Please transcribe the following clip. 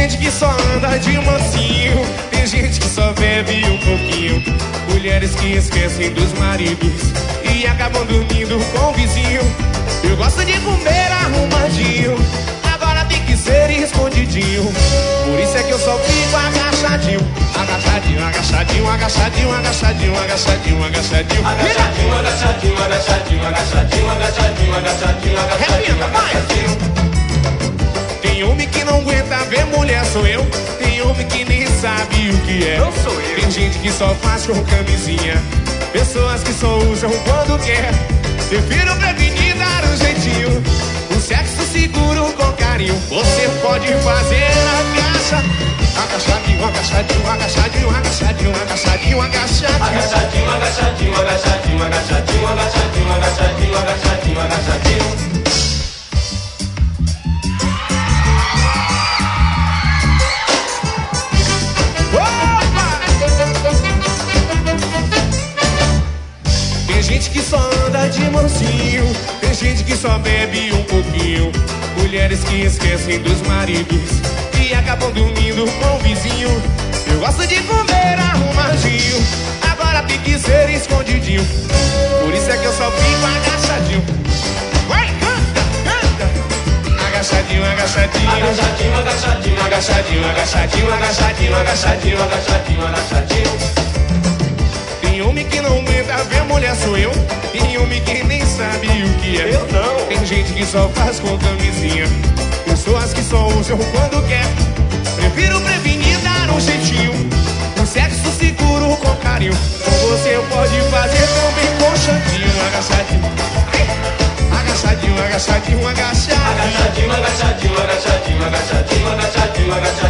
gente que só anda de mansinho, tem gente que só bebe um pouquinho. Mulheres que esquecem dos maridos e acabam dormindo com o vizinho. Eu gosto de comer arrumadinho, agora tem que ser escondidinho. Por isso é que eu só fico agachadinho. Agachadinho, agachadinho, agachadinho, agachadinho, agachadinho, agachadinho. Agachadinho, agachadinho, agachadinho, agachadinho, agachadinho, agachadinho, agachadinho, agachadinho. Tem homem que não aguenta ver mulher, sou eu. Tem homem que nem sabe o que é. Não sou eu. Tem gente que só faz com camisinha, pessoas que só usam quando quer. Prefiro prevenir, dar um jeitinho, um sexo seguro com carinho. Você pode fazer a caixa. Agachadinho, agachadinho, agachadinho, agachadinho, agachadinho, agachadinho. Agachadinho, agachadinho, agachadinho, agachadinho, agachadinho, agachadinho, agachadinho, agachadinho. Tem gente que só anda de mansinho, tem gente que só bebe um pouquinho. Mulheres que esquecem dos maridos e acabam dormindo com o vizinho. Eu gosto de comer arrumadinho, agora tem que ser escondidinho. Por isso é que eu só fico agachadinho. Vai, canta, canta. Agachadinho, agachadinho, Agachadinho, agachadinho, agachadinho, agachadinho, agachadinho, agachadinho, agachadinho, agachadinho. Tem homem que não aguenta ver mulher, sou eu. Tem homem que nem sabe o que é. Eu não. Tem gente que só faz com camisinha, pessoas que só usam quando quer. Prefiro prevenir, dar um jeitinho, um sexo seguro com carinho. Você pode fazer também com chantinho. Agachadinho, agachadinho, agachadinho, agachadinho. Agachadinho, agachadinho, agachadinho, agachadinho, agachadinho, agachadinho.